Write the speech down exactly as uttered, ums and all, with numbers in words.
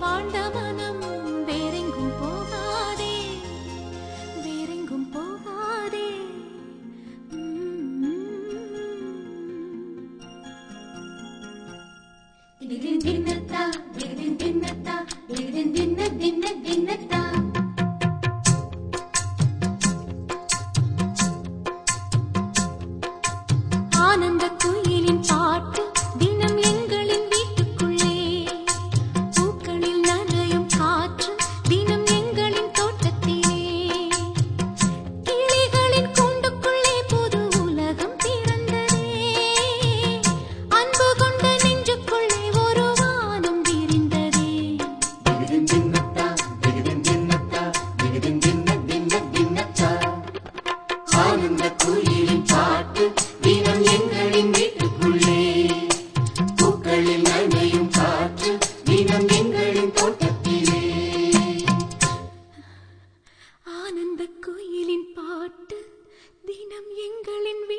வாழ்ந்த மனம் வேறெங்கும் போகாதே, வேறெங்கும் போகாதே. திகிதின் தின்னத்தா, திகிதின் தின்னத்தா, திகிதின் தின்ன தின்ன தின்னத்தா. ஆனந்த குயிலின் பாட்டு தினம் எங்களின் வீட்டுக்குள்ளே, பூக்களில் நனையும் காற்று தினம் எங்களின் தோட்டத்திலே, கிளிகளின் கூண்டுக்குள்ளே புது உலகம் பிறந்ததே, அன்பு கொண்ட நெஞ்சுக்குள்ளே ஒரு வானம் விரிந்ததே. திகிதின் தின்னத்தா, திகிதின் தின்னத்தா, திகிதின் தின்ன தின்ன தின்னத்தா. ஆனந்த குயிலின் பாட்டு தினம் எங்களின் வீட்டுக்குள்ளே, பூக்களில் நனையும் காற்று தினம் எங்களின் தோட்டத்திலே. ஆனந்த குயிலின் பாட்டு தினம் எங்களின்